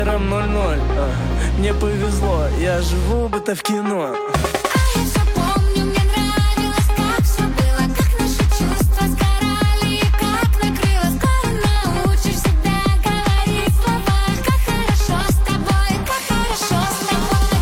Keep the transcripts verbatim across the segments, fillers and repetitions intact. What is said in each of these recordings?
ноль ноль, а, мне повезло, я живу будто в кино. А я всё помню, мне нравилось, как всё было, как наши чувства сгорали, и как накрыло. Скоро научишь себя говорить слова. Как хорошо с тобой, как хорошо с тобой.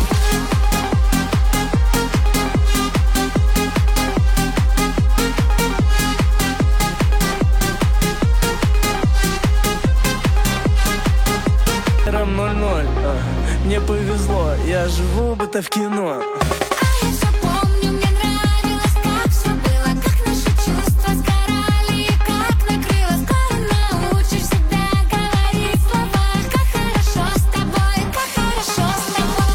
ноль ноль, а, мне повезло, я живу будто в кино. А я всё помню, мне нравилось, как всё было, как наши чувства сгорали, и как накрыло. Скоро научишь себя говорить слова. Как хорошо с тобой, как хорошо с тобой.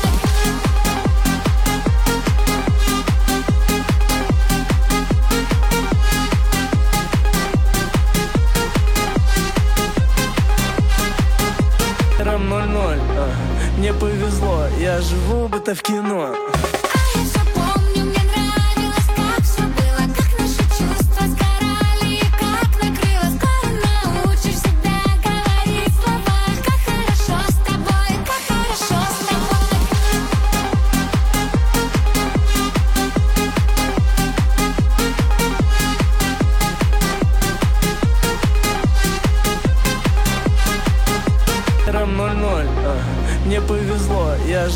ноль ноль, а, мне повезло, я живу будто в кино. А я всё помню, мне нравилось, как всё было, как наши чувства сгорали, и как накрыло. Скоро научишь себя говорить слова. Как хорошо с тобой, как хорошо с тобой. ноль ноль, а, мне повезло, я